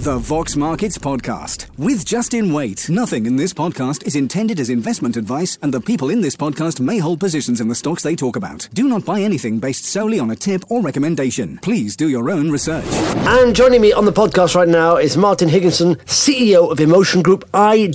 The Vox Markets Podcast with Justin Waite. Nothing in this podcast is intended as investment advice, and the people in this podcast may hold positions in the stocks they talk about. Do not buy anything based solely on a tip or recommendation. Please do your own research. And joining me on the podcast right now is Martin Higginson, CEO of Emotion Group,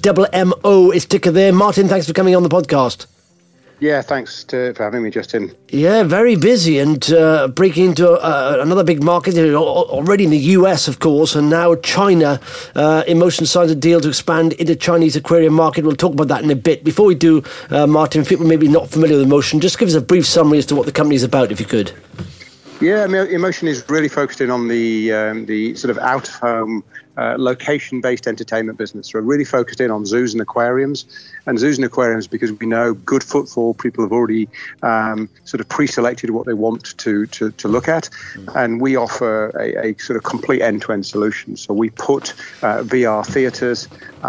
IMMO is ticker there. Martin, thanks for coming on the podcast. Yeah, thanks for having me, Justin. Yeah, very busy and breaking into another big market, already in the US, of course, and now China. Emotion signed a deal to expand into Chinese aquarium market. We'll talk about that in a bit. Before we do, Martin, if people may be not familiar with Emotion, just give us a brief summary as to what the company is about, if you could. Yeah, I mean, Emotion is really focused in on the sort of out-of-home, location-based entertainment business. We're really focused in on zoos and aquariums. And zoos and aquariums, because we know good footfall, people have already sort of pre-selected what they want to look at. And we offer a sort of complete end-to-end solution. So we put VR theatres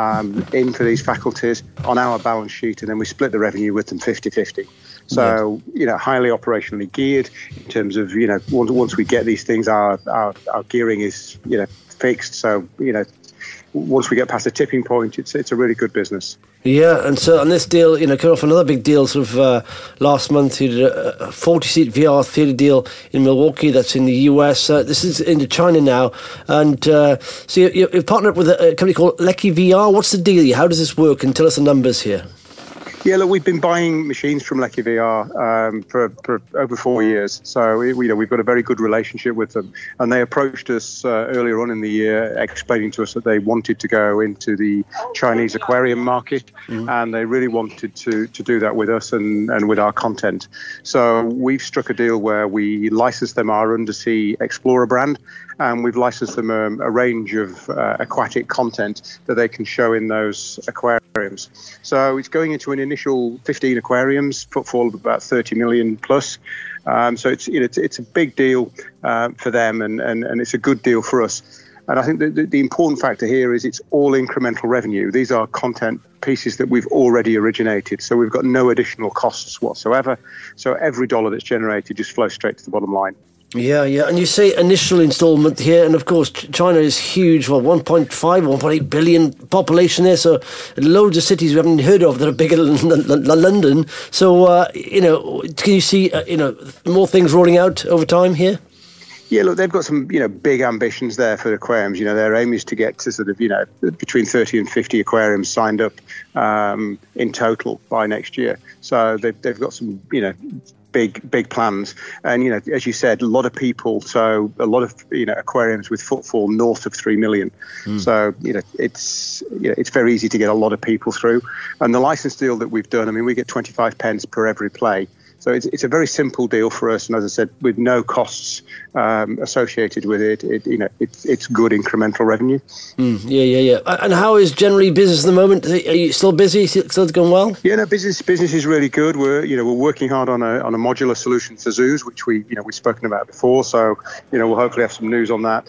in for these faculties on our balance sheet, and then we split the revenue with them 50-50. So, highly operationally geared in terms of, once we get these things, our gearing is, fixed. So, once we get past the tipping point, it's a really good business. Yeah, and so on this deal, came off another big deal sort of last month. You did a 40-seat VR theatre deal in Milwaukee that's in the US. This is into China now. And so you've partnered with a company called Lecky VR. What's the deal? How does this work? And tell us the numbers here. Yeah, look, we've been buying machines from Lecky VR for over 4 years. So, we've got a very good relationship with them. And they approached us earlier on in the year, explaining to us that they wanted to go into the Chinese aquarium market. And they really wanted to do that with us and with our content. So we've struck a deal where we license them our Undersea Explorer brand. And we've licensed them a range of aquatic content that they can show in those aquariums. So it's going into an initial 15 aquariums, footfall of about 30 million plus. So it's a big deal for them, and it's a good deal for us. And I think the important factor here is it's all incremental revenue. These are content pieces that we've already originated, so we've got no additional costs whatsoever. So every dollar that's generated just flows straight to the bottom line. Yeah, and you say initial instalment here, and of course China is huge, 1.8 billion population there, so loads of cities we haven't heard of that are bigger than London. So, can you see, more things rolling out over time here? Yeah, look, they've got some, big ambitions there for aquariums. Their aim is to get to sort of, between 30 and 50 aquariums signed up in total by next year. So they've got some, big plans. And, as you said, a lot of people, so a lot of, aquariums with footfall north of 3 million. So, it's very easy to get a lot of people through. And the license deal that we've done, we get 25 pence per every play. So it's a very simple deal for us, and as I said, with no costs associated with it. It's good incremental revenue. Yeah. And how is generally business at the moment? Are you still busy? Still going well? Yeah, no, business is really good. We're working hard on a modular solution for zoos, which we've spoken about before. So we'll hopefully have some news on that.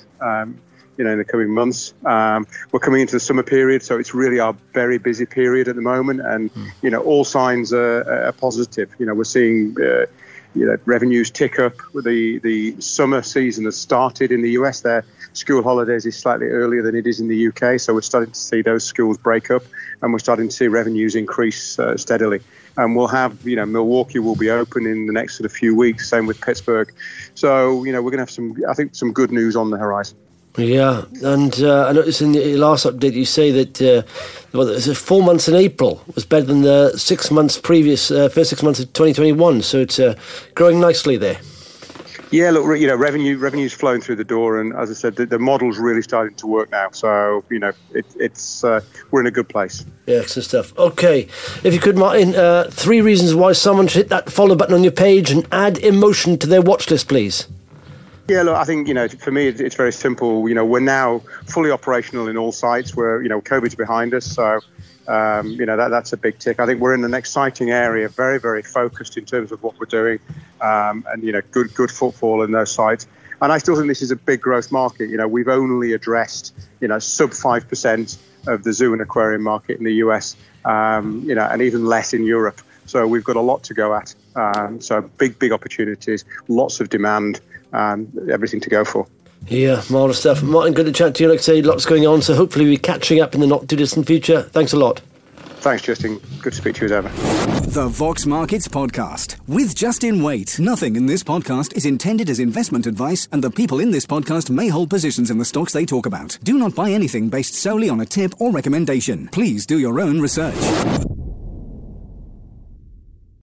In the coming months. We're coming into the summer period, so it's really our very busy period at the moment, and all signs are positive. We're seeing revenues tick up. The summer season has started in the US. Their school holidays is slightly earlier than it is in the UK, so we're starting to see those schools break up, and we're starting to see revenues increase steadily. And we'll have, Milwaukee will be open in the next sort of few weeks, same with Pittsburgh. So, we're going to have some good news on the horizon. Yeah, and I noticed in the last update you say that 4 months in April was better than the 6 months previous, first 6 months of 2021. So it's growing nicely there. Yeah, look, revenue's flowing through the door, and as I said, the model's really starting to work now. So we're in a good place. Yeah, excellent stuff. Okay, if you could, Martin, 3 reasons why someone should hit that follow button on your page and add Emotion to their watch list, please. Yeah, look, I think, for me, it's very simple. We're now fully operational in all sites where, COVID's behind us. So, that's a big tick. I think we're in an exciting area, very, very focused in terms of what we're doing, and, good footfall in those sites. And I still think this is a big growth market. We've only addressed, sub 5% of the zoo and aquarium market in the US, and even less in Europe. So we've got a lot to go at. So big opportunities, lots of demand. Everything to go for. Yeah, marvellous stuff. Martin, good to chat to you. Like I say, lots going on, so hopefully we're catching up in the not too distant future. Thanks a lot. Thanks, Justin. Good to speak to you as ever. The Vox Markets Podcast with Justin Waite. Nothing in this podcast is intended as investment advice, and the people in this podcast may hold positions in the stocks they talk about. Do not buy anything based solely on a tip or recommendation. Please do your own research.